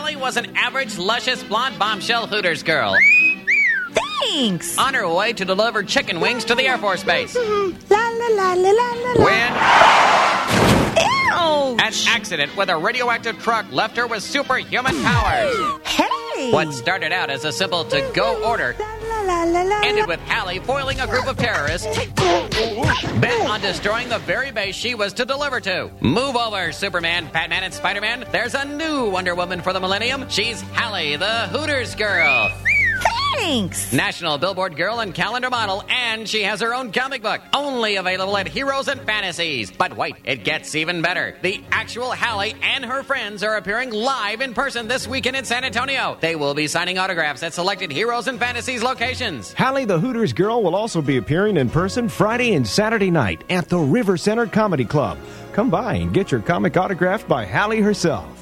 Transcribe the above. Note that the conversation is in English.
Hallie was an average, luscious, blonde bombshell Hooters girl. Thanks. On her way to deliver chicken wings to the Air Force Base. La la la la la la la. When Ouch. an accident with a radioactive truck left her with superhuman powers. Hey. What started out as a simple to-go order La la la la. ended with Hallie foiling a group of terrorists bent on destroying the very base she was to deliver to. Move over, Superman, Batman, and Spider-Man. There's a new Wonder Woman for the millennium. She's Hallie, the Hooters girl. Thanks. National Billboard girl and calendar model, and she has her own comic book. Only available at Heroes and Fantasies. But wait, it gets even better. The actual Hallie and her friends are appearing live in person this weekend in San Antonio. They will be signing autographs at selected Heroes and Fantasies locations. Hallie the Hooters girl will also be appearing in person Friday and Saturday night at the River Center Comedy Club. Come by and get your comic autographed by Hallie herself.